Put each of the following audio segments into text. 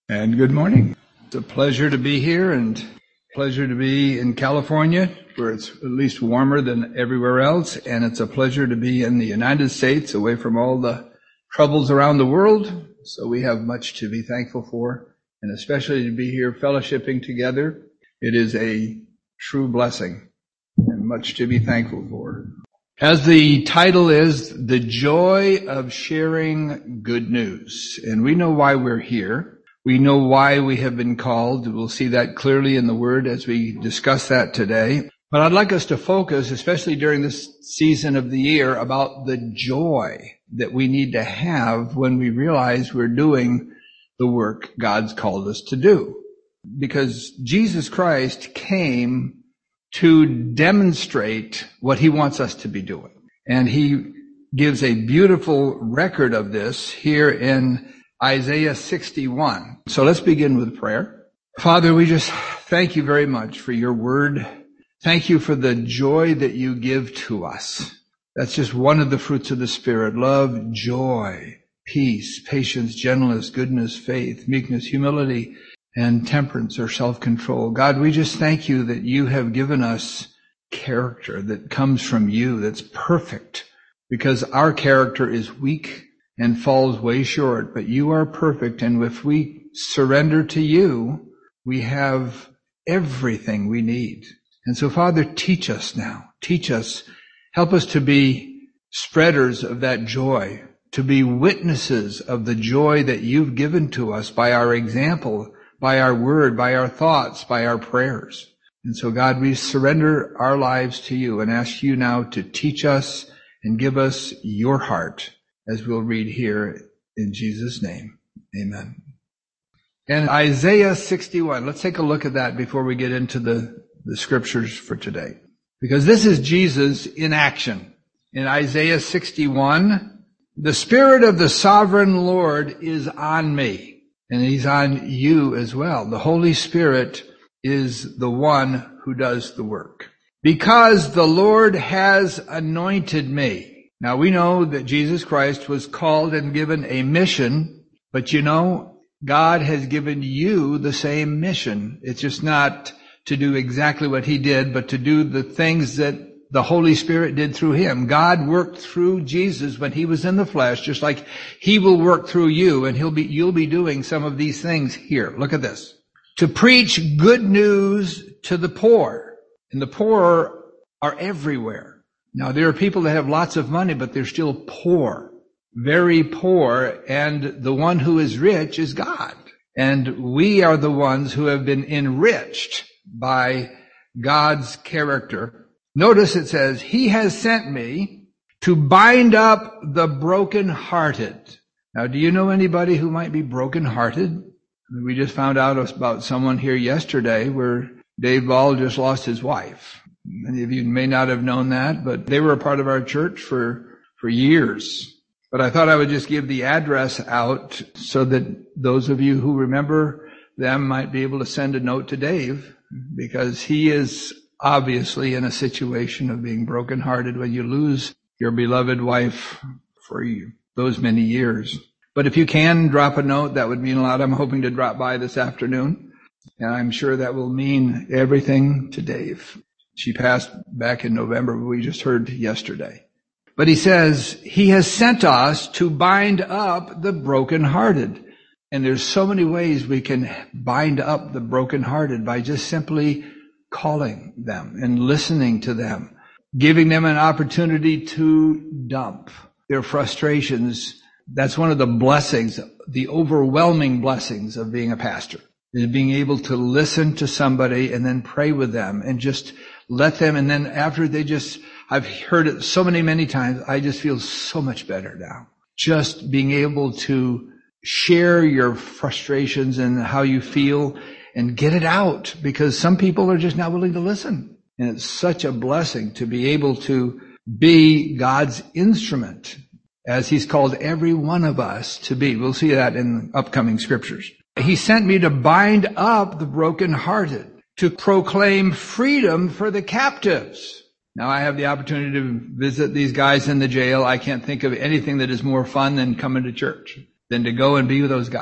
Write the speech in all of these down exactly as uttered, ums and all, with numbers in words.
And good morning. It's a pleasure to be here and pleasure to be in California, where it's at least warmer than everywhere else. And it's a pleasure to be in the United States, away from all the troubles around the world. So we have much to be thankful for, and especially to be here fellowshipping together. It is a true blessing and much to be thankful for. As the title is, The Joy of Sharing Good News. And we know why we're here. We know why we have been called. We'll see that clearly in the Word as we discuss that today. But I'd like us to focus, especially during this season of the year, about the joy that we need to have when we realize we're doing the work God's called us to do. Because Jesus Christ came to demonstrate what He wants us to be doing. And He gives a beautiful record of this here in Isaiah sixty-one. So let's begin with prayer. Father, we just thank you very much for your word. Thank you for the joy that you give to us. That's just one of the fruits of the Spirit. Love, joy, peace, patience, gentleness, goodness, faith, meekness, humility, and temperance or self-control. God, we just thank you that you have given us character that comes from you, that's perfect, because our character is weak and falls way short, but you are perfect. And if we surrender to you, we have everything we need. And so, Father, teach us now. Teach us. Help us to be spreaders of that joy, to be witnesses of the joy that you've given to us by our example, by our word, by our thoughts, by our prayers. And so, God, we surrender our lives to you and ask you now to teach us and give us your heart, as we'll read here in Jesus' name. Amen. And Isaiah sixty-one, let's take a look at that before we get into the, the scriptures for today. Because this is Jesus in action. In Isaiah sixty-one, the Spirit of the Sovereign Lord is on me. And He's on you as well. The Holy Spirit is the one who does the work. Because the Lord has anointed me. Now, we know that Jesus Christ was called and given a mission, but you know, God has given you the same mission. It's just not to do exactly what He did, but to do the things that the Holy Spirit did through Him. God worked through Jesus when He was in the flesh, just like He will work through you, and He'll be, you'll be doing some of these things here. Look at this. To preach good news to the poor. And the poor are everywhere. Now, there are people that have lots of money, but they're still poor, very poor, and the one who is rich is God. And we are the ones who have been enriched by God's character. Notice it says, He has sent me to bind up the brokenhearted. Now, do you know anybody who might be brokenhearted? We just found out about someone here yesterday where Dave Ball just lost his wife. Many of you may not have known that, but they were a part of our church for, for years. But I thought I would just give the address out so that those of you who remember them might be able to send a note to Dave, because he is obviously in a situation of being brokenhearted when you lose your beloved wife for you, those many years. But if you can drop a note, that would mean a lot. I'm hoping to drop by this afternoon, and I'm sure that will mean everything to Dave. She passed back in November, we just heard yesterday. But he says, He has sent us to bind up the brokenhearted. And there's so many ways we can bind up the brokenhearted by just simply calling them and listening to them, giving them an opportunity to dump their frustrations. That's one of the blessings, the overwhelming blessings of being a pastor, is being able to listen to somebody and then pray with them and just let them, and then after they just, I've heard it so many, many times, I just feel so much better now. Just being able to share your frustrations and how you feel and get it out, because some people are just not willing to listen. And it's such a blessing to be able to be God's instrument, as He's called every one of us to be. We'll see that in upcoming scriptures. He sent me to bind up the brokenhearted, to proclaim freedom for the captives. Now, I have the opportunity to visit these guys in the jail. I can't think of anything that is more fun than coming to church, than to go and be with those guys.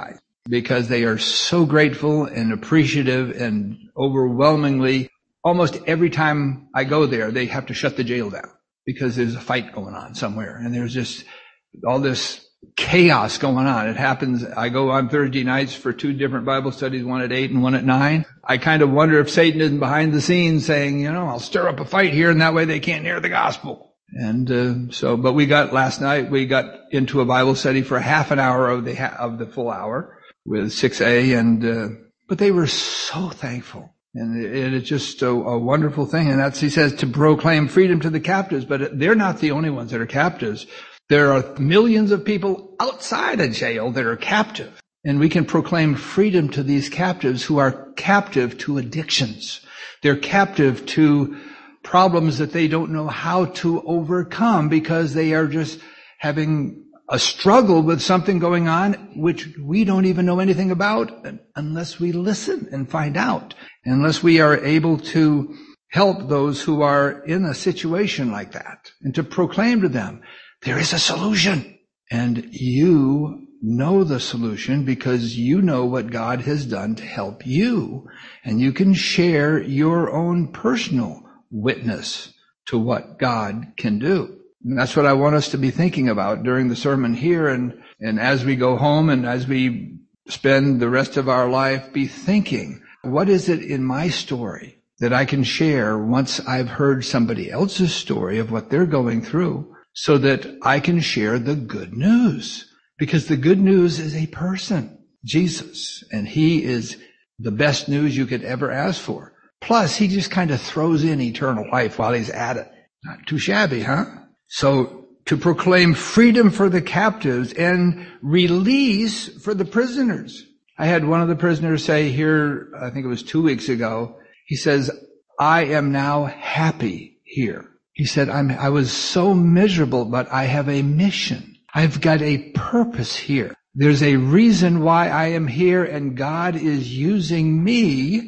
because they are so grateful and appreciative, and overwhelmingly, almost every time I go there, they have to shut the jail down because there's a fight going on somewhere, and there's just all this chaos going on. It happens, I go on Thursday nights for two different Bible studies, one at eight and one at nine. I kind of wonder if Satan isn't behind the scenes saying, you know, I'll stir up a fight here, and that way they can't hear the gospel. And uh, so, but we got, last night, we got into a Bible study for half an hour of the ha- of the full hour with six A, and uh, but they were so thankful. And it, it's just a, a wonderful thing. And that's, he says, to proclaim freedom to the captives, but they're not the only ones that are captives. There are millions of people outside a jail that are captive. And we can proclaim freedom to these captives who are captive to addictions. They're captive to problems that they don't know how to overcome because they are just having a struggle with something going on which we don't even know anything about unless we listen and find out. Unless we are able to help those who are in a situation like that and to proclaim to them, there is a solution. And you know the solution because you know what God has done to help you. And you can share your own personal witness to what God can do. And that's what I want us to be thinking about during the sermon here. And, and as we go home and as we spend the rest of our life, be thinking, what is it in my story that I can share once I've heard somebody else's story of what they're going through, so that I can share the good news? Because the good news is a person, Jesus, and he is the best news you could ever ask for. Plus, he just kind of throws in eternal life while he's at it. Not too shabby, huh? So, to proclaim freedom for the captives and release for the prisoners. I had one of the prisoners say here, I think it was two weeks ago, he says, I am now happy here. He said, I'm, I was so miserable, but I have a mission. I've got a purpose here. There's a reason why I am here, and God is using me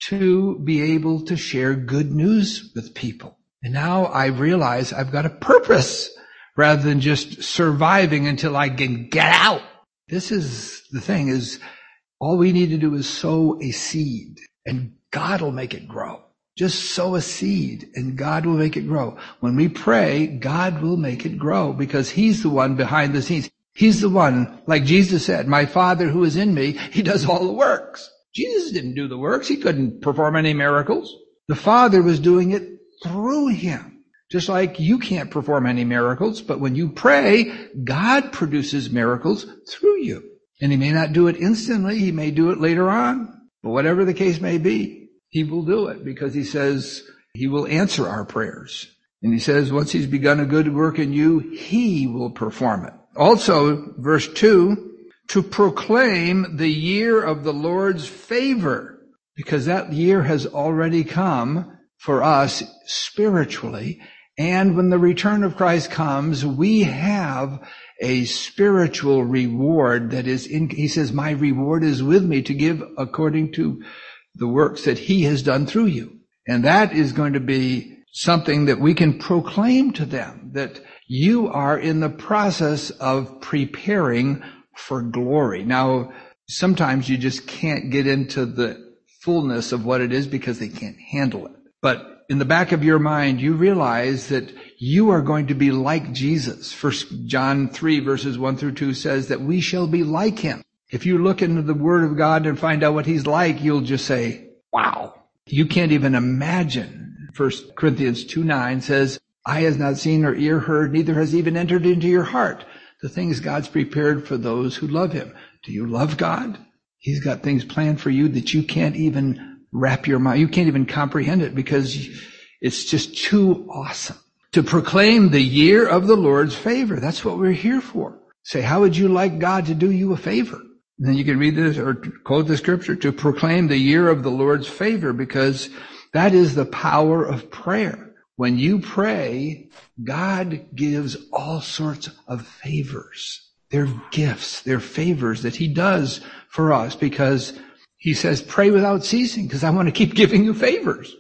to be able to share good news with people. And now I realize I've got a purpose rather than just surviving until I can get out. This is the thing, is all we need to do is sow a seed, and God will make it grow. Just sow a seed and God will make it grow. When we pray, God will make it grow because he's the one behind the scenes. He's the one, like Jesus said, my Father who is in me, he does all the works. Jesus didn't do the works. He couldn't perform any miracles. The Father was doing it through him. Just like you can't perform any miracles, but when you pray, God produces miracles through you. And he may not do it instantly. He may do it later on. But whatever the case may be, he will do it because he says he will answer our prayers. And he says once he's begun a good work in you, he will perform it. Also, verse two, to proclaim the year of the Lord's favor, because that year has already come for us spiritually. And when the return of Christ comes, we have a spiritual reward that is in, he says, my reward is with me to give according to the works that he has done through you. And that is going to be something that we can proclaim to them, that you are in the process of preparing for glory. Now, sometimes you just can't get into the fullness of what it is because they can't handle it. But in the back of your mind, you realize that you are going to be like Jesus. First John three verses one through two says that we shall be like him. If you look into the Word of God and find out what he's like, you'll just say, wow. You can't even imagine. First Corinthians two nine says, eye has not seen nor ear heard, neither has even entered into your heart the things God's prepared for those who love him. Do you love God? He's got things planned for you that you can't even wrap your mind. You can't even comprehend it because it's just too awesome. To proclaim the year of the Lord's favor. That's what we're here for. Say, how would you like God to do you a favor? And then you can read this or quote the scripture, to proclaim the year of the Lord's favor, because that is the power of prayer. When you pray, God gives all sorts of favors. They're gifts, they're favors that he does for us because he says, pray without ceasing, because I want to keep giving you favors.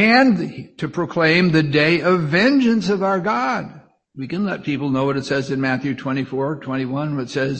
And to proclaim the day of vengeance of our God. We can let people know what it says in Matthew twenty-four, twenty-one, where it says,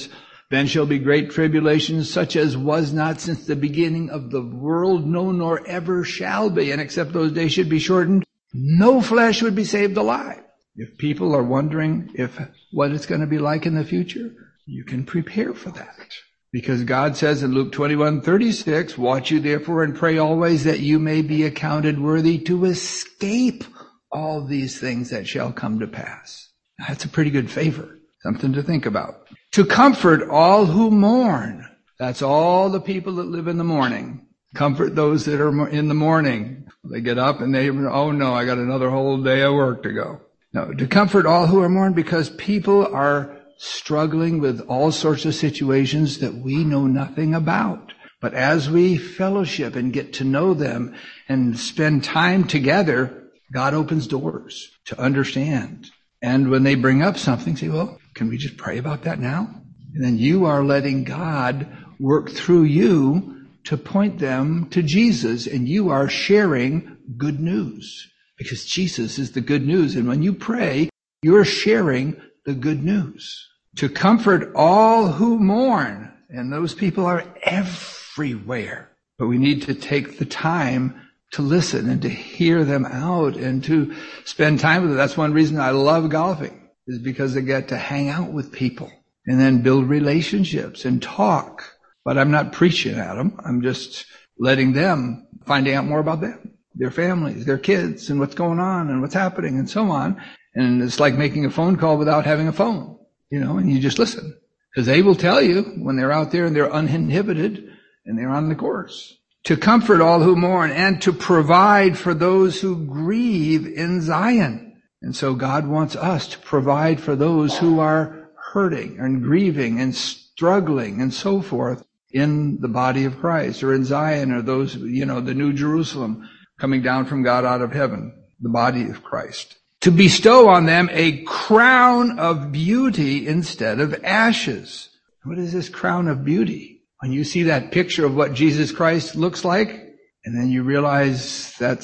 Then shall be great tribulations, such as was not since the beginning of the world, no, nor ever shall be. And except those days should be shortened, no flesh would be saved alive. If people are wondering if what it's going to be like in the future, you can prepare for that. Because God says in Luke twenty-one thirty-six, watch you therefore and pray always that you may be accounted worthy to escape all these things that shall come to pass. That's a pretty good favor. Something to think about. To comfort all who mourn. That's all the people that live in the morning. Comfort those that are in the morning. They get up and they, oh no, I got another whole day of work to go. No, to comfort all who are mourn, because people are struggling with all sorts of situations that we know nothing about. But as we fellowship and get to know them and spend time together, God opens doors to understand. And when they bring up something, say, well, can we just pray about that now? And then you are letting God work through you to point them to Jesus, and you are sharing good news. Because Jesus is the good news. And when you pray, you're sharing the good news. To comfort all who mourn. And those people are everywhere. But we need to take the time to listen and to hear them out and to spend time with them. That's one reason I love golfing, is because I get to hang out with people and then build relationships and talk. But I'm not preaching at them. I'm just letting them, finding out more about them, their families, their kids, and what's going on and what's happening and so on. And it's like making a phone call without having a phone, you know, and you just listen. Because they will tell you when they're out there and they're uninhibited and they're on the course. To comfort all who mourn and to provide for those who grieve in Zion. And so God wants us to provide for those who are hurting and grieving and struggling and so forth in the body of Christ, or in Zion, or those, you know, the New Jerusalem coming down from God out of heaven, the body of Christ. To bestow on them a crown of beauty instead of ashes. What is this crown of beauty? When you see that picture of what Jesus Christ looks like, and then you realize that's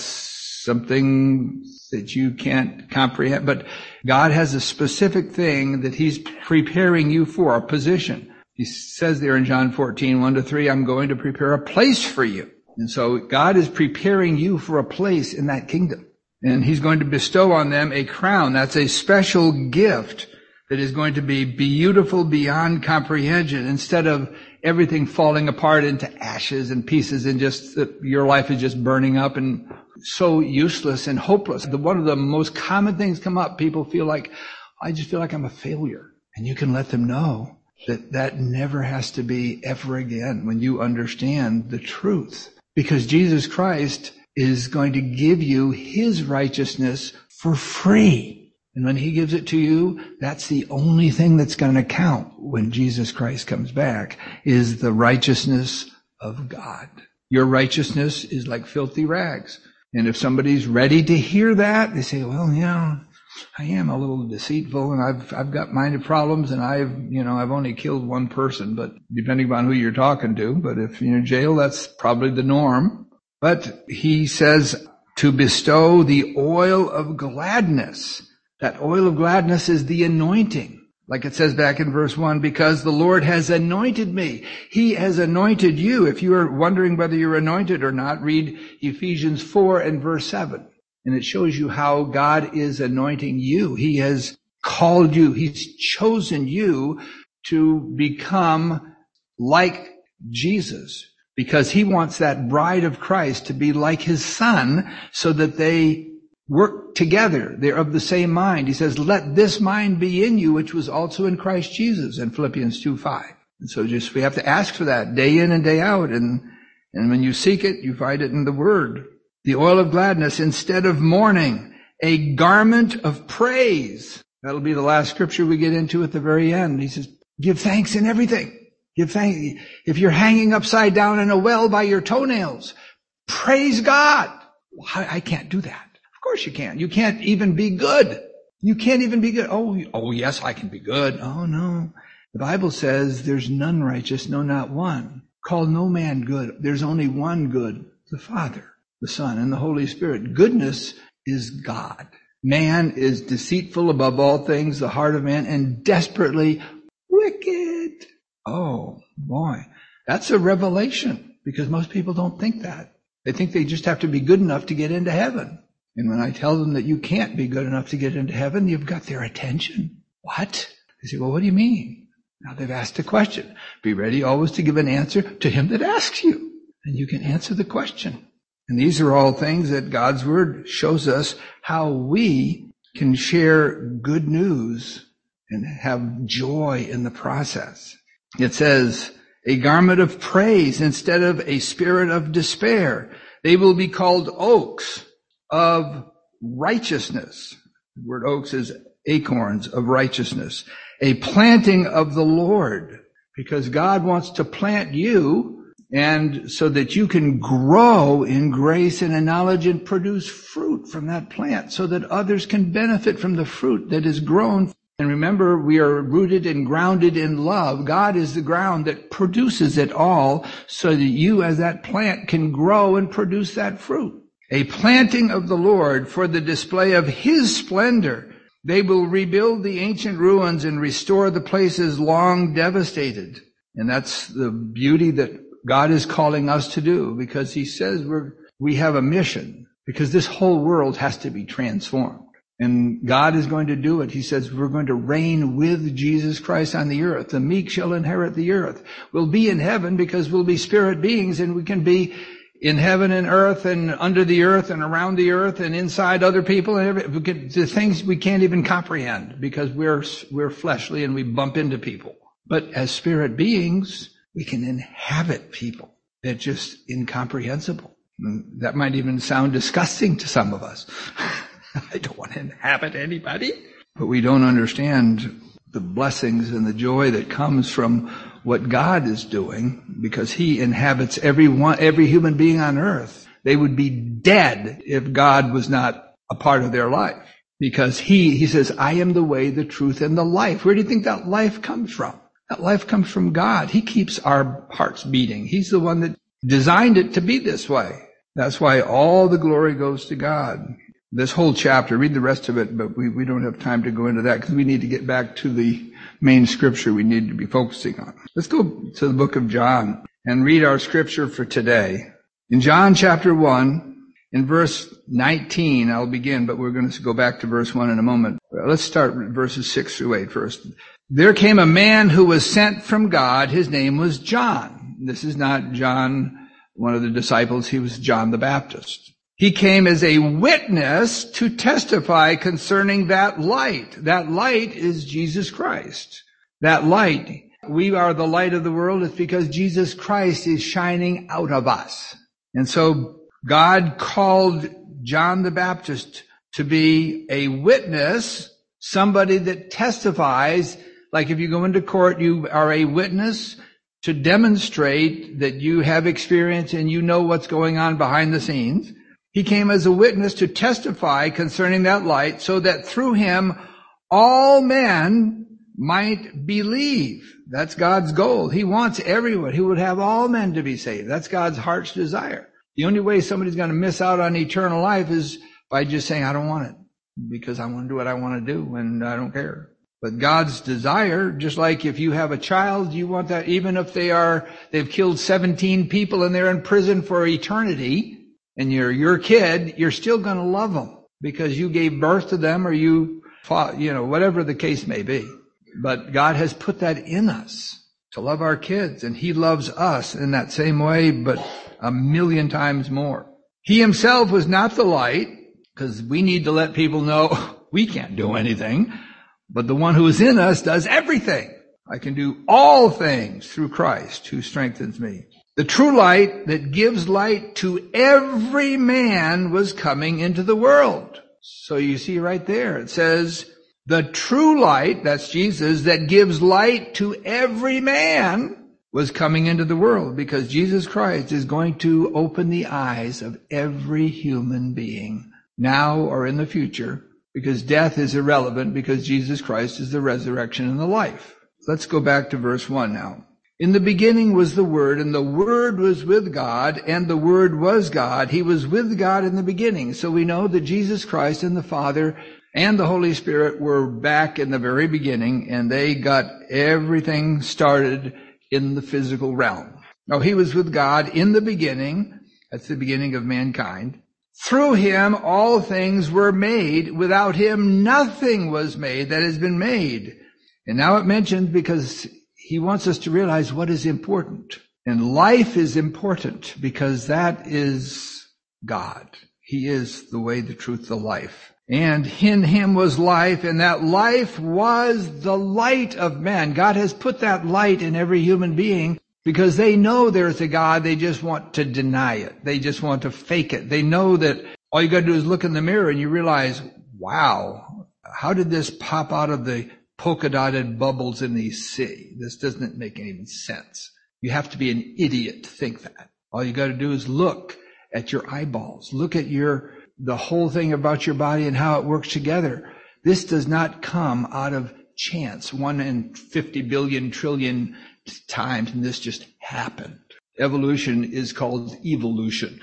something that you can't comprehend. But God has a specific thing that He's preparing you for, a position. He says there in John fourteen, one to three, I'm going to prepare a place for you. And so God is preparing you for a place in that kingdom. And He's going to bestow on them a crown. That's a special gift that is going to be beautiful beyond comprehension, instead of everything falling apart into ashes and pieces and just that your life is just burning up and so useless and hopeless. The, one of the most common things come up, people feel like, I just feel like I'm a failure. And you can let them know that that never has to be ever again when you understand the truth. Because Jesus Christ is going to give you His righteousness for free. And when He gives it to you, that's the only thing that's going to count when Jesus Christ comes back, is the righteousness of God. Your righteousness is like filthy rags. And if somebody's ready to hear that, they say, well, yeah, I am a little deceitful, and I've I've got minor problems, and I've, you know, I've only killed one person, but depending on who you're talking to. But if you're in jail, that's probably the norm. But He says to bestow the oil of gladness. That oil of gladness is the anointing. Like it says back in verse one, because the Lord has anointed me. He has anointed you. If you are wondering whether you're anointed or not, read Ephesians four and verse seven. And it shows you how God is anointing you. He has called you. He's chosen you to become like Jesus, because He wants that bride of Christ to be like His Son, so that they work together. They're of the same mind. He says, let this mind be in you, which was also in Christ Jesus, in Philippians two five. And so just, we have to ask for that day in and day out. And, and when you seek it, you find it in the Word. The oil of gladness instead of mourning, a garment of praise. That'll be the last scripture we get into at the very end. He says, give thanks in everything. Give thanks. If you're hanging upside down in a well by your toenails, praise God. I, I can't do that. Of course you can't. You can't even be good. You can't even be good. Oh, oh yes, I can be good. Oh no. The Bible says there's none righteous, no, not one. Call no man good. There's only one good, the Father, the Son, and the Holy Spirit. Goodness is God. Man is deceitful above all things, the heart of man, and desperately wicked. Oh, boy. That's a revelation, because most people don't think that. They think they just have to be good enough to get into heaven. And when I tell them that you can't be good enough to get into heaven, you've got their attention. What? They say, well, what do you mean? Now they've asked a question. Be ready always to give an answer to him that asks you. And you can answer the question. And these are all things that God's Word shows us how we can share good news and have joy in the process. It says, a garment of praise instead of a spirit of despair. They will be called oaks of righteousness. The word oaks is acorns of righteousness. A planting of the Lord, because God wants to plant you, and so that you can grow in grace and in knowledge and produce fruit from that plant, so that others can benefit from the fruit that is grown. And remember, we are rooted and grounded in love. God is the ground that produces it all, so that you as that plant can grow and produce that fruit. A planting of the Lord for the display of His splendor. They will rebuild the ancient ruins and restore the places long devastated. And that's the beauty that God is calling us to do, because He says we're, we have a mission, because this whole world has to be transformed. And God is going to do it. He says we're going to reign with Jesus Christ on the earth. The meek shall inherit the earth. We'll be in heaven because we'll be spirit beings, and we can be in heaven and earth and under the earth and around the earth and inside other people and every, we can, the things we can't even comprehend, because we're, we're fleshly and we bump into people. But as spirit beings, we can inhabit people. They're just incomprehensible. And that might even sound disgusting to some of us. I don't want to inhabit anybody. But we don't understand the blessings and the joy that comes from what God is doing, because He inhabits every one, every human being on earth. They would be dead if God was not a part of their life, because He, He says, I am the way, the truth, and the life. Where do you think that life comes from? That life comes from God. He keeps our hearts beating. He's the one that designed it to be this way. That's why all the glory goes to God. This whole chapter, read the rest of it, but we, we don't have time to go into that because we need to get back to the main scripture we need to be focusing on. Let's go to the book of John and read our scripture for today. In John chapter one, in verse nineteen, I'll begin, but we're going to go back to verse one in a moment. Let's start with verses six through eight first. There came a man who was sent from God. His name was John. This is not John, one of the disciples. He was John the Baptist. He came as a witness to testify concerning that light. That light is Jesus Christ. That light, we are the light of the world. It's because Jesus Christ is shining out of us. And so God called John the Baptist to be a witness, somebody that testifies. Like if you go into court, you are a witness to demonstrate that you have experience and you know what's going on behind the scenes. He came as a witness to testify concerning that light, so that through him all men might believe. That's God's goal. He wants everyone. He would have all men to be saved. That's God's heart's desire. The only way somebody's going to miss out on eternal life is by just saying, I don't want it, because I want to do what I want to do and I don't care. But God's desire, just like if you have a child, you want that even if they are, they've killed seventeen people and they're in prison for eternity, and you're your kid, you're still going to love them because you gave birth to them, or you fought, you know, whatever the case may be. But God has put that in us to love our kids, and He loves us in that same way, but a million times more. He Himself was not the light, because we need to let people know we can't do anything, but the one who is in us does everything. I can do all things through Christ who strengthens me. The true light that gives light to every man was coming into the world. So you see right there, it says, the true light, that's Jesus, that gives light to every man was coming into the world, because Jesus Christ is going to open the eyes of every human being, now or in the future, because death is irrelevant, because Jesus Christ is the resurrection and the life. Let's go back to verse one now. In the beginning was the Word, and the Word was with God, and the Word was God. He was with God in the beginning. So we know that Jesus Christ and the Father and the Holy Spirit were back in the very beginning, and they got everything started in the physical realm. No, he was with God in the beginning. That's the beginning of mankind. Through him all things were made. Without him nothing was made that has been made. And now it mentioned because he wants us to realize what is important. And life is important because that is God. He is the way, the truth, the life. And in him was life, and that life was the light of men. God has put that light in every human being because they know there's a God. They just want to deny it. They just want to fake it. They know that all you got to do is look in the mirror and you realize, wow, how did this pop out of the polka dotted bubbles in the sea? This doesn't make any sense. You have to be an idiot to think that. All you got to do is look at your eyeballs. Look at your the whole thing about your body and how it works together. This does not come out of chance, one in fifty billion trillion times, and this just happened. Evolution is called evolution.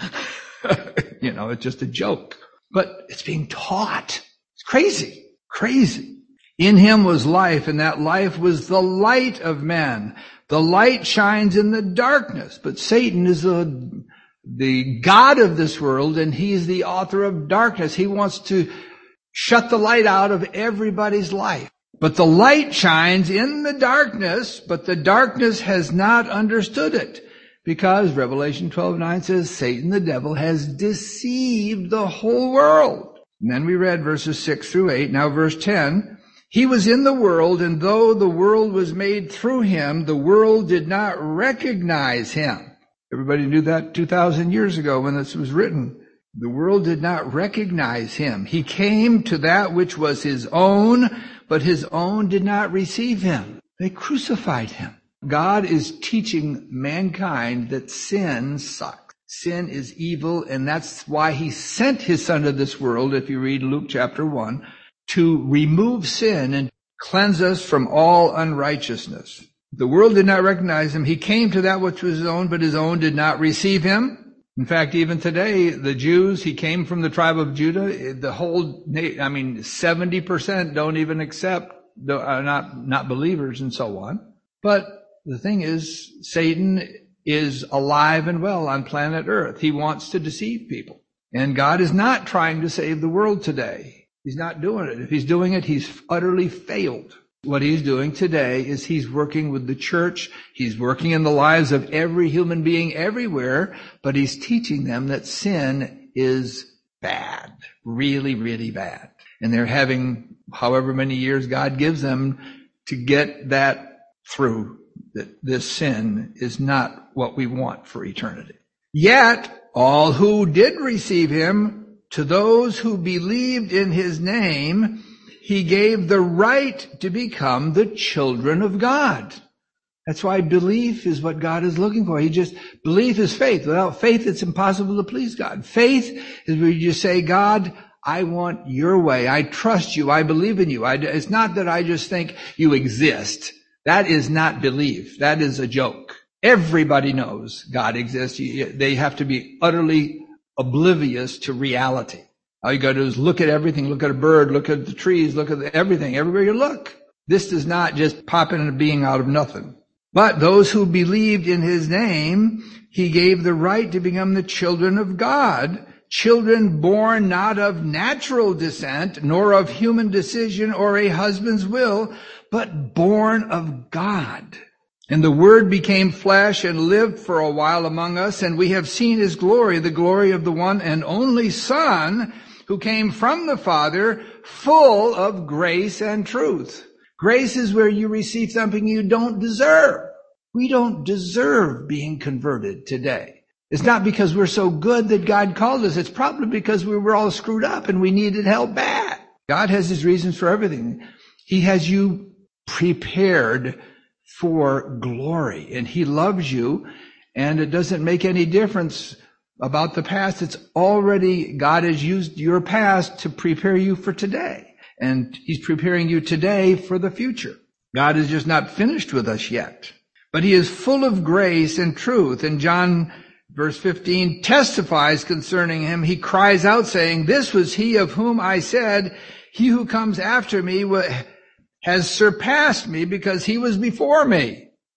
You know, it's just a joke. But it's being taught. It's crazy. Crazy. In him was life, and that life was the light of men. The light shines in the darkness, but Satan is the the God of this world, and he's the author of darkness. He wants to shut the light out of everybody's life. But the light shines in the darkness, but the darkness has not understood it. Because Revelation twelve nine says, Satan, the devil, has deceived the whole world. And then we read verses six through eight. Now verse ten. He was in the world, and though the world was made through him, the world did not recognize him. Everybody knew that two thousand years ago when this was written. The world did not recognize him. He came to that which was his own, but his own did not receive him. They crucified him. God is teaching mankind that sin sucks. Sin is evil, and that's why he sent his son to this world, if you read Luke chapter one, to remove sin and cleanse us from all unrighteousness. The world did not recognize him. He came to that which was his own, but his own did not receive him. In fact, even today, the Jews, he came from the tribe of Judah. The whole, I mean, seventy percent don't even accept, are not, not believers and so on. But the thing is, Satan is alive and well on planet Earth. He wants to deceive people. And God is not trying to save the world today. He's not doing it. If he's doing it, he's utterly failed. What he's doing today is he's working with the church. He's working in the lives of every human being everywhere, but he's teaching them that sin is bad, really, really bad. And they're having however many years God gives them to get that through, that this sin is not what we want for eternity. Yet, all who did receive him, to those who believed in his name, he gave the right to become the children of God. That's why belief is what God is looking for. He just, belief is faith. Without faith, it's impossible to please God. Faith is where you say, God, I want your way. I trust you. I believe in you. I, it's not that I just think you exist. That is not belief. That is a joke. Everybody knows God exists. They have to be utterly oblivious to reality. All you got to do is look at everything, look at a bird, look at the trees, look at everything, everywhere you look. This does not just pop into being out of nothing. But those who believed in his name, he gave the right to become the children of God, children born not of natural descent, nor of human decision or a husband's will, but born of God. And the Word became flesh and lived for a while among us, and we have seen his glory, the glory of the one and only Son, who came from the Father, full of grace and truth. Grace is where you receive something you don't deserve. We don't deserve being converted today. It's not because we're so good that God called us. It's probably because we were all screwed up and we needed help bad. God has his reasons for everything. He has you prepared for glory, and he loves you, and it doesn't make any difference about the past. It's already, God has used your past to prepare you for today. And he's preparing you today for the future. God is just not finished with us yet. But he is full of grace and truth. And John, verse fifteen, testifies concerning him. He cries out saying, this was he of whom I said, he who comes after me has surpassed me because he was before me.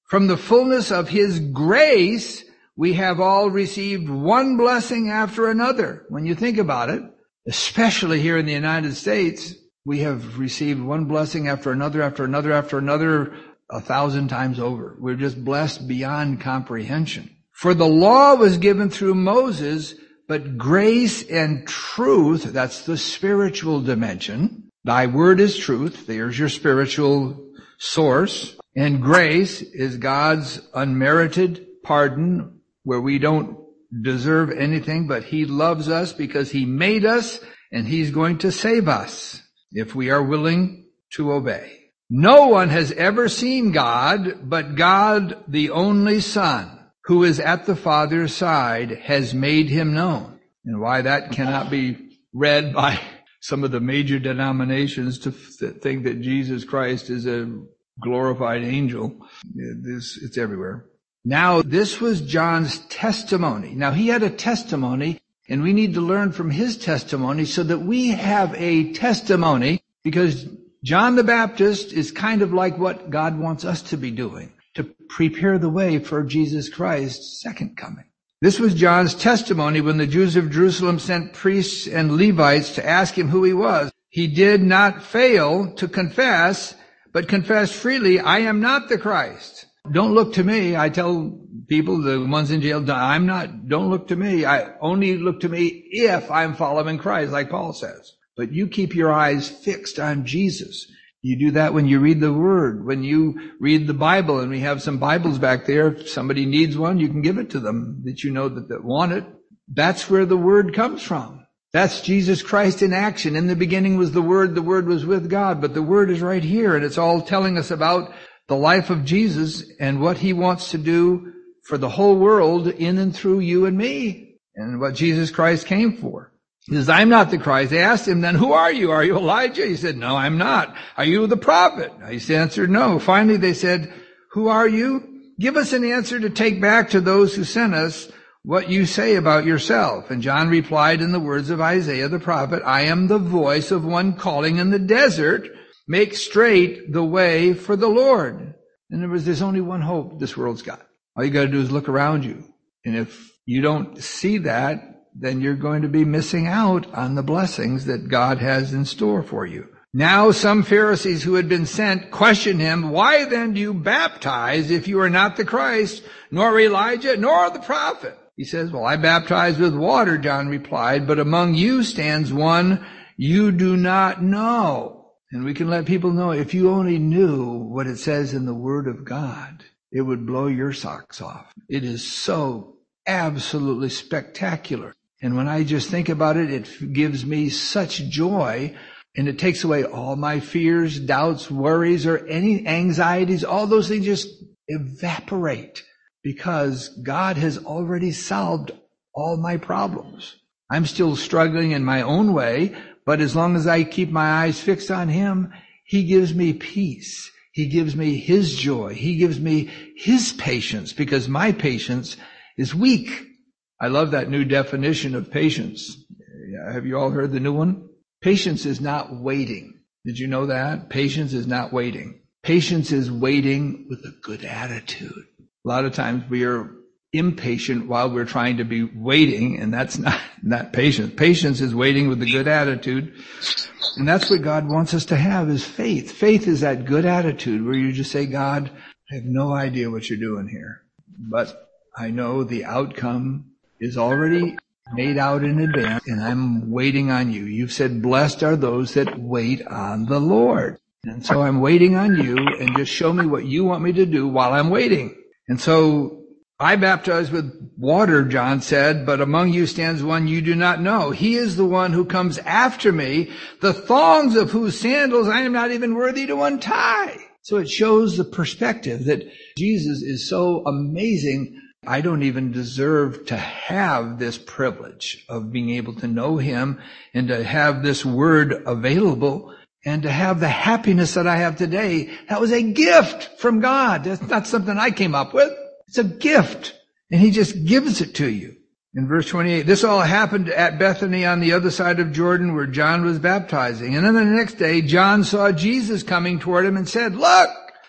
From the fullness of his grace, we have all received one blessing after another. When you think about it, especially here in the United States, we have received one blessing after another, after another, after another, a thousand times over. We're just blessed beyond comprehension. For the law was given through Moses, but grace and truth, that's the spiritual dimension. Thy word is truth. There's your spiritual source. And grace is God's unmerited pardon, where we don't deserve anything, but he loves us because he made us, and he's going to save us if we are willing to obey. No one has ever seen God, but God, the only Son, who is at the Father's side, has made him known. And why that cannot be read by some of the major denominations to think that Jesus Christ is a glorified angel. It's, it's everywhere. Now, this was John's testimony. Now, he had a testimony, and we need to learn from his testimony so that we have a testimony, because John the Baptist is kind of like what God wants us to be doing, to prepare the way for Jesus Christ's second coming. This was John's testimony when the Jews of Jerusalem sent priests and Levites to ask him who he was. He did not fail to confess, but confessed freely, I am not the Christ. Don't look to me. I tell people, the ones in jail, I'm not, don't look to me. I only look to me if I'm following Christ, like Paul says. But you keep your eyes fixed on Jesus. You do that when you read the Word, when you read the Bible, and we have some Bibles back there. If somebody needs one, you can give it to them that you know that, that want it. That's where the Word comes from. That's Jesus Christ in action. In the beginning was the Word, the Word was with God, but the Word is right here, and it's all telling us about the life of Jesus and what he wants to do for the whole world in and through you and me, and what Jesus Christ came for. He says, I'm not the Christ. They asked him then, who are you? Are you Elijah? He said, no, I'm not. Are you the prophet? He answered, no. Finally, they said, who are you? Give us an answer to take back to those who sent us what you say about yourself. And John replied in the words of Isaiah the prophet, I am the voice of one calling in the desert, make straight the way for the Lord. In other words, there's only one hope this world's got. All you got to do is look around you. And if you don't see that, then you're going to be missing out on the blessings that God has in store for you. Now some Pharisees who had been sent questioned him, why then do you baptize if you are not the Christ, nor Elijah, nor the prophet? He says, well, I baptize with water, John replied, but among you stands one you do not know. And we can let people know, if you only knew what it says in the Word of God, it would blow your socks off. It is so absolutely spectacular. And when I just think about it, it gives me such joy, and it takes away all my fears, doubts, worries, or any anxieties. All those things just evaporate because God has already solved all my problems. I'm still struggling in my own way, but as long as I keep my eyes fixed on him, he gives me peace. He gives me his joy. He gives me his patience, because my patience is weak. I love that new definition of patience. Have you all heard the new one? Patience is not waiting. Did you know that? Patience is not waiting. Patience is waiting with a good attitude. A lot of times we are impatient while we're trying to be waiting, and that's not, not patience. Patience is waiting with a good attitude. And that's what God wants us to have, is faith. Faith is that good attitude where you just say, God, I have no idea what you're doing here, but I know the outcome is already made out in advance, and I'm waiting on you. You've said, blessed are those that wait on the Lord. And so I'm waiting on you, and just show me what you want me to do while I'm waiting. And so I baptize with water, John said, but among you stands one you do not know. He is the one who comes after me, the thongs of whose sandals I am not even worthy to untie. So it shows the perspective that Jesus is so amazing. I don't even deserve to have this privilege of being able to know him and to have this word available and to have the happiness that I have today. That was a gift from God. That's not something I came up with. It's a gift, and he just gives it to you. In verse twenty-eight, this all happened at Bethany on the other side of Jordan where John was baptizing. And then the next day, John saw Jesus coming toward him and said, look,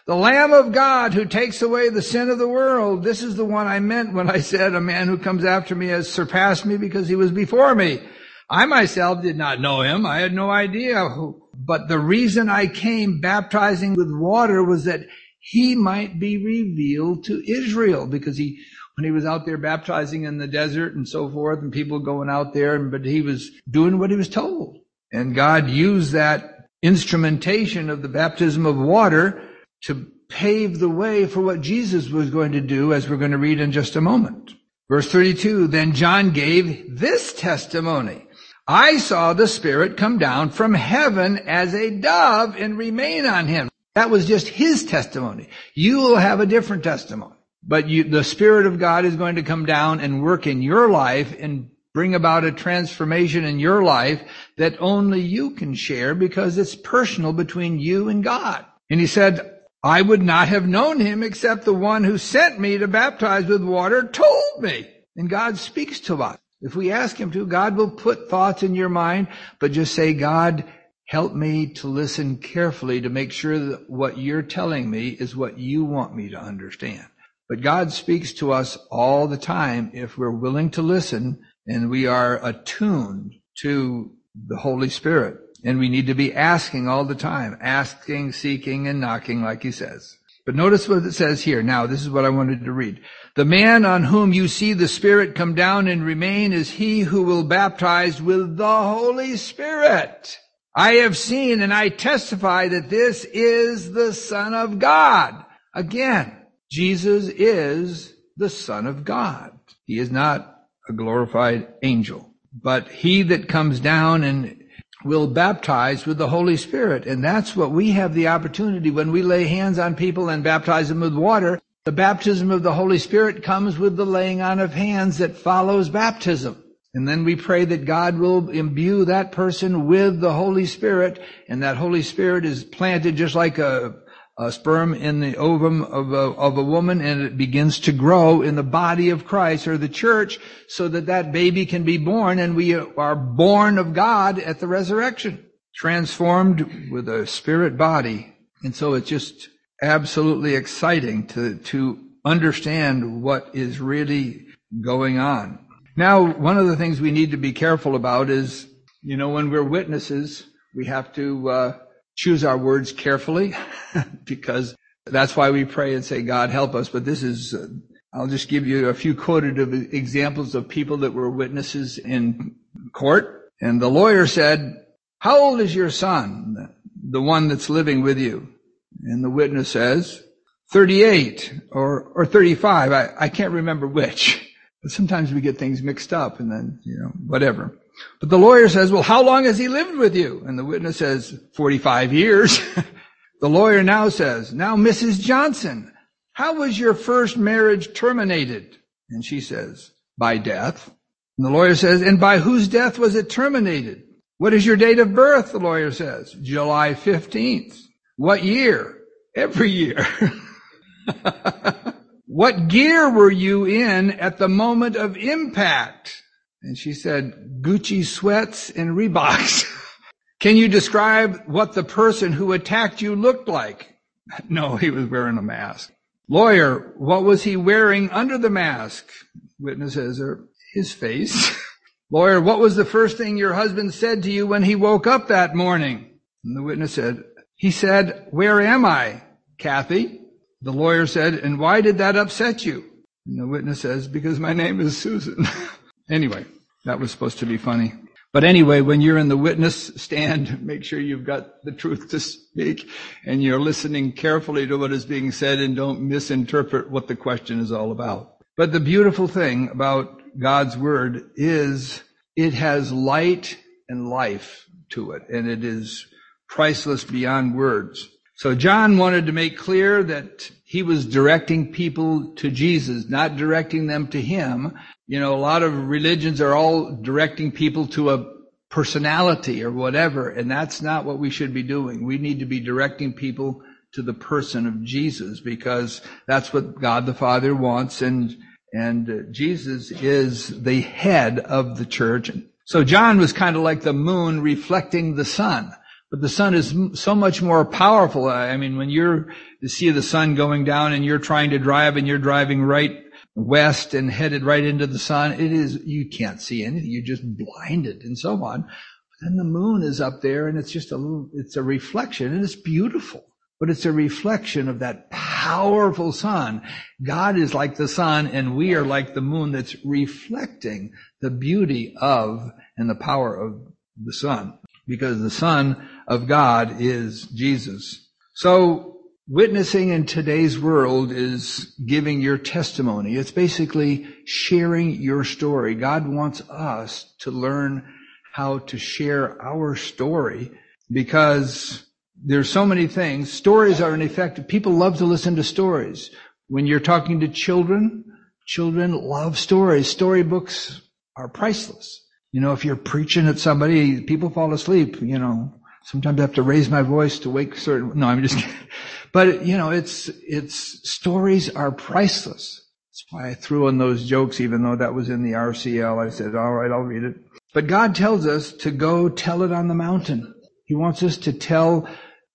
The Lamb of God who takes away the sin of the world. This is the one I meant when I said a man who comes after me has surpassed me because he was before me. I myself did not know him. I had no idea who. But the reason I came baptizing with water was that he might be revealed to Israel, because he, when he was out there baptizing in the desert and so forth, and people going out there, but he was doing what he was told. And God used that instrumentation of the baptism of water to pave the way for what Jesus was going to do, as we're going to read in just a moment. Verse thirty-two, then John gave this testimony. I saw the Spirit come down from heaven as a dove and remain on him. That was just his testimony. You will have a different testimony. But you, the Spirit of God is going to come down and work in your life and bring about a transformation in your life that only you can share, because it's personal between you and God. And he said, I would not have known him except the one who sent me to baptize with water told me. And God speaks to us. If we ask him to, God will put thoughts in your mind, but just say, God, help me to listen carefully to make sure that what you're telling me is what you want me to understand. But God speaks to us all the time if we're willing to listen and we are attuned to the Holy Spirit. And we need to be asking all the time, asking, seeking, and knocking, like he says. But notice what it says here. Now, this is what I wanted to read. The man on whom you see the Spirit come down and remain is he who will baptize with the Holy Spirit. I have seen and I testify that this is the Son of God. Again, Jesus is the Son of God. He is not a glorified angel, but he that comes down and will baptize with the Holy Spirit. And that's what we have the opportunity when we lay hands on people and baptize them with water. The baptism of the Holy Spirit comes with the laying on of hands that follows baptism. And then we pray that God will imbue that person with the Holy Spirit, and that Holy Spirit is planted just like a, a sperm in the ovum of a, of a woman, and it begins to grow in the body of Christ, or the church, so that that baby can be born, and we are born of God at the resurrection, transformed with a spirit body. And so it's just absolutely exciting to, to understand what is really going on. Now, one of the things we need to be careful about is, you know, when we're witnesses, we have to uh, choose our words carefully because that's why we pray and say, God, help us. But this is, uh, I'll just give you a few quoted examples of people that were witnesses in court. And the lawyer said, how old is your son, the one that's living with you? And the witness says, thirty-eight or, or thirty-five. I, I can't remember which. But sometimes we get things mixed up and then, you know, whatever. But the lawyer says, well, how long has he lived with you? And the witness says, forty-five years. The lawyer now says, now, Missus Johnson, how was your first marriage terminated? And she says, by death. And the lawyer says, and by whose death was it terminated? What is your date of birth? The lawyer says, July fifteenth. What year? Every year. What gear were you in at the moment of impact? And she said, Gucci sweats and Reeboks. Can you describe what the person who attacked you looked like? No, he was wearing a mask. Lawyer, what was he wearing under the mask? Witness says, his face. Lawyer, what was the first thing your husband said to you when he woke up that morning? And the witness said, he said, where am I, Kathy? The lawyer said, and why did that upset you? And the witness says, because my name is Susan. Anyway, that was supposed to be funny. But anyway, when you're in the witness stand, make sure you've got the truth to speak and you're listening carefully to what is being said and don't misinterpret what the question is all about. But the beautiful thing about God's word is it has light and life to it, and it is priceless beyond words. So John wanted to make clear that he was directing people to Jesus, not directing them to him. You know, a lot of religions are all directing people to a personality or whatever, and that's not what we should be doing. We need to be directing people to the person of Jesus, because that's what God the Father wants, and and uh, Jesus is the head of the church. So John was kind of like the moon reflecting the sun. But the sun is so much more powerful. I mean, when you're, you see the sun going down and you're trying to drive and you're driving right west and headed right into the sun, it is, you can't see anything. You're just blinded and so on. But then the moon is up there and it's just a little, it's a reflection and it's beautiful. But it's a reflection of that powerful sun. God is like the sun and we are like the moon that's reflecting the beauty of and the power of the sun. Because the Son of God is Jesus. So witnessing in today's world is giving your testimony. It's basically sharing your story. God wants us to learn how to share our story because there's so many things. Stories are an effective. People love to listen to stories. When you're talking to children, children love stories. Storybooks are priceless. You know, if you're preaching at somebody, people fall asleep, you know. Sometimes I have to raise my voice to wake certain, no, I'm just kidding. But, you know, it's, it's, stories are priceless. That's why I threw in those jokes, even though that was in the R C L. I said, all right, I'll read it. But God tells us to go tell it on the mountain. He wants us to tell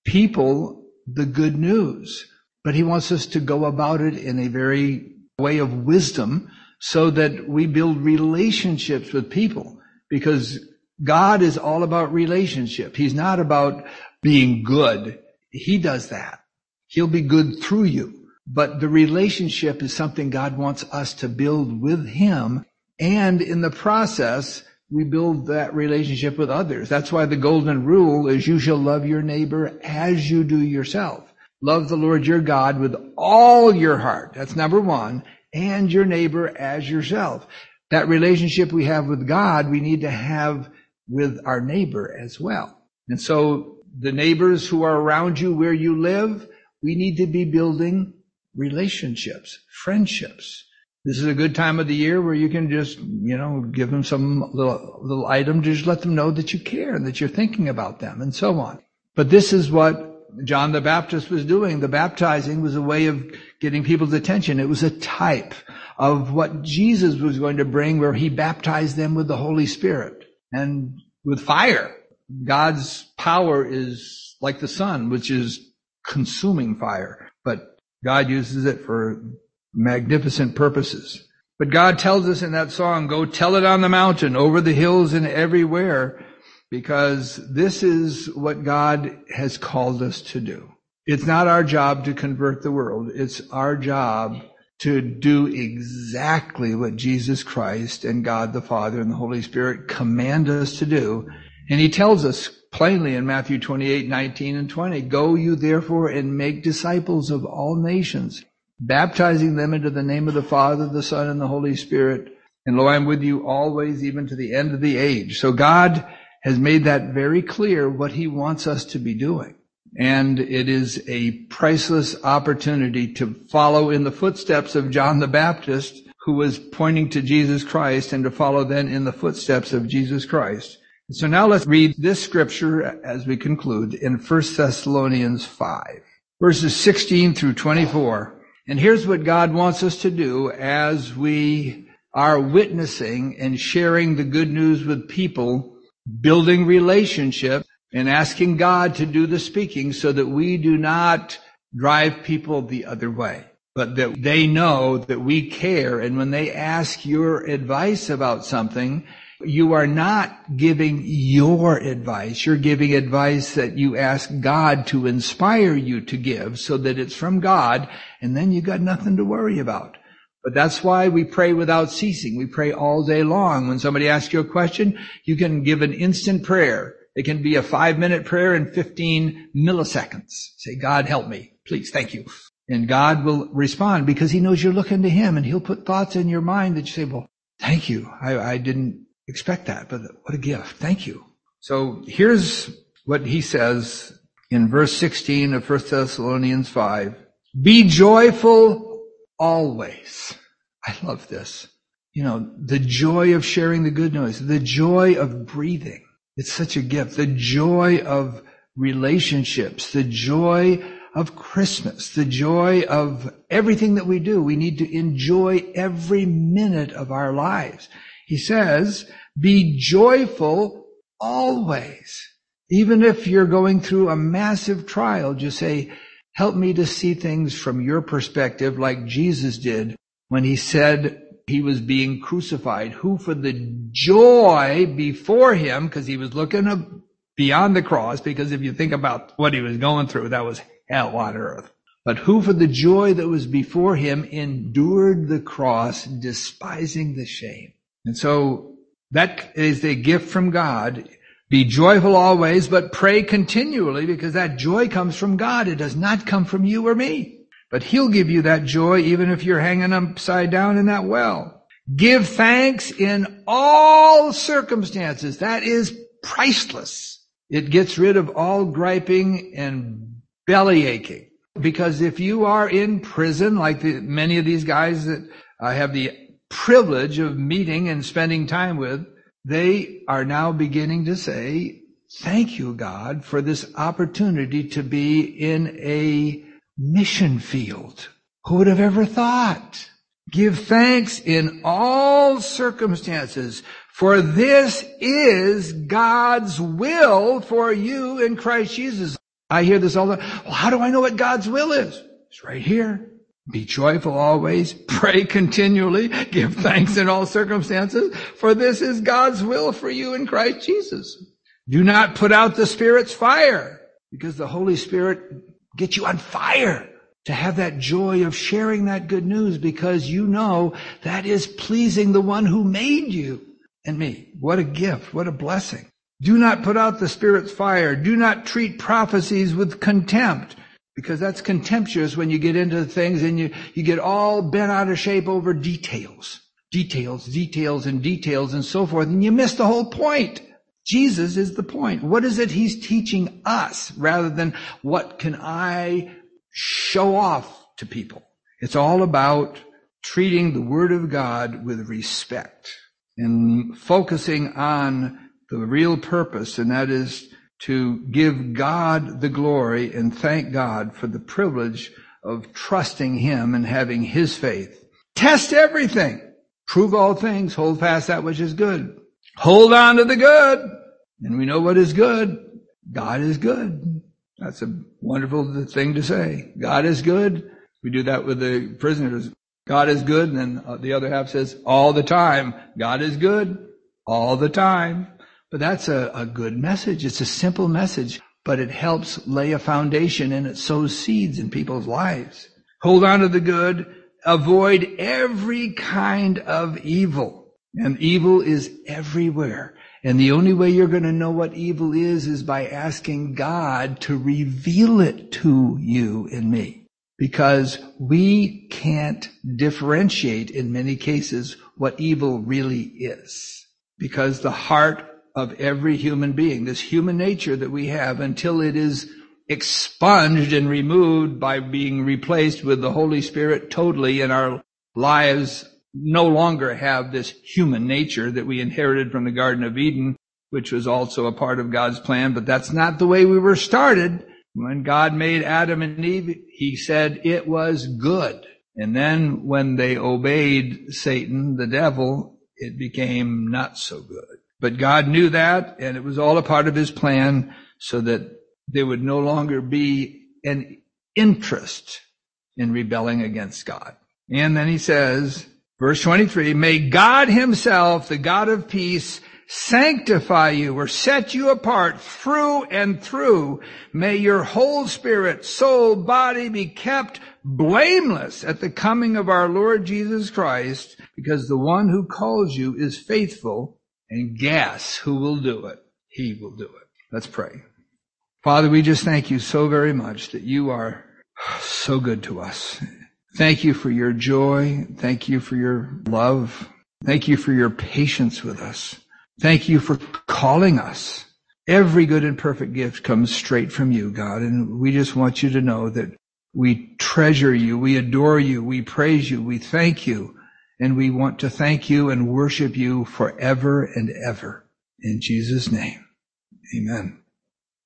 people the good news. But He wants us to go about it in a very way of wisdom so that we build relationships with people. Because God is all about relationship. He's not about being good. He does that. He'll be good through you. But the relationship is something God wants us to build with Him. And in the process, we build that relationship with others. That's why the golden rule is you shall love your neighbor as you do yourself. Love the Lord your God with all your heart. That's number one. And your neighbor as yourself. That relationship we have with God, we need to have with our neighbor as well. And so the neighbors who are around you where you live, we need to be building relationships, friendships. This is a good time of the year where you can just, you know, give them some little, little item to just let them know that you care and that you're thinking about them and so on. But this is what John the Baptist was doing. The baptizing was a way of getting people's attention. It was a type of what Jesus was going to bring, where He baptized them with the Holy Spirit and with fire. God's power is like the sun, which is consuming fire, but God uses it for magnificent purposes. But God tells us in that song, go tell it on the mountain, over the hills and everywhere, because this is what God has called us to do. It's not our job to convert the world. It's our job to do exactly what Jesus Christ and God the Father and the Holy Spirit command us to do. And He tells us plainly in Matthew twenty-eight, nineteen and twenty, go you therefore and make disciples of all nations, baptizing them into the name of the Father, the Son, and the Holy Spirit. And lo, I'm with you always, even to the end of the age. So God has made that very clear what He wants us to be doing. And it is a priceless opportunity to follow in the footsteps of John the Baptist, who was pointing to Jesus Christ, and to follow then in the footsteps of Jesus Christ. So now let's read this scripture as we conclude in First Thessalonians five, verses sixteen through twenty-four. And here's what God wants us to do as we are witnessing and sharing the good news with people, building relationship, and asking God to do the speaking so that we do not drive people the other way, but that they know that we care. And when they ask your advice about something, you are not giving your advice. You're giving advice that you ask God to inspire you to give so that it's from God, and then you got nothing to worry about. But that's why we pray without ceasing. We pray all day long. When somebody asks you a question, you can give an instant prayer. It can be a five-minute prayer in fifteen milliseconds. Say, God, help me. Please, thank you. And God will respond because He knows you're looking to Him, and He'll put thoughts in your mind that you say, well, thank you. I, I didn't expect that, but what a gift. Thank you. So here's what He says in verse sixteen of First Thessalonians five. Be joyful always. I love this. You know, the joy of sharing the good news, the joy of breathing. It's such a gift. The joy of relationships, the joy of Christmas, the joy of everything that we do. We need to enjoy every minute of our lives. He says, be joyful always. Even if you're going through a massive trial, just say, help me to see things from your perspective like Jesus did when he said he was being crucified, who for the joy before him, because he was looking beyond the cross, because if you think about what he was going through, that was hell on earth. But who for the joy that was before him endured the cross, despising the shame. And so that is a gift from God. Be joyful always, but pray continually, because that joy comes from God. It does not come from you or me. But he'll give you that joy even if you're hanging upside down in that well. Give thanks in all circumstances. That is priceless. It gets rid of all griping and belly aching. Because if you are in prison, like the, many of these guys that I have the privilege of meeting and spending time with, they are now beginning to say, thank you, God, for this opportunity to be in a mission field. Who would have ever thought? Give thanks in all circumstances, for this is God's will for you in Christ Jesus. I hear this all the time. Well, how do I know what God's will is? It's right here. Be joyful always. Pray continually. Give thanks in all circumstances, for this is God's will for you in Christ Jesus. Do not put out the Spirit's fire, because the Holy Spirit gets you on fire to have that joy of sharing that good news, because you know that is pleasing the one who made you and me. What a gift. What a blessing. Do not put out the Spirit's fire. Do not treat prophecies with contempt, because that's contemptuous when you get into things and you, you get all bent out of shape over details. Details, details, and details and so forth. And you miss the whole point. Jesus is the point. What is it he's teaching us rather than what can I show off to people? It's all about treating the Word of God with respect and focusing on the real purpose, and that is to give God the glory and thank God for the privilege of trusting him and having his faith. Test everything. Prove all things. Hold fast that which is good. Hold on to the good. And we know what is good. God is good. That's a wonderful thing to say. God is good. We do that with the prisoners. God is good. And then the other half says, all the time. God is good. All the time. But that's a, a good message. It's a simple message, but it helps lay a foundation and it sows seeds in people's lives. Hold on to the good. Avoid every kind of evil. And evil is everywhere. And the only way you're going to know what evil is is by asking God to reveal it to you and me. Because we can't differentiate in many cases what evil really is. Because the heart of every human being, this human nature that we have, until it is expunged and removed by being replaced with the Holy Spirit totally in our lives, no longer have this human nature that we inherited from the Garden of Eden, which was also a part of God's plan. But that's not the way we were started. When God made Adam and Eve, he said it was good. And then when they obeyed Satan, the devil, it became not so good. But God knew that, and it was all a part of his plan so that there would no longer be an interest in rebelling against God. And then he says, verse twenty-three, may God himself, the God of peace, sanctify you or set you apart through and through. May your whole spirit, soul, body be kept blameless at the coming of our Lord Jesus Christ, because the one who calls you is faithful. And guess who will do it? He will do it. Let's pray. Father, we just thank you so very much that you are so good to us. Thank you for your joy. Thank you for your love. Thank you for your patience with us. Thank you for calling us. Every good and perfect gift comes straight from you, God. And we just want you to know that we treasure you. We adore you. We praise you. We thank you. And we want to thank you and worship you forever and ever. In Jesus' name, amen.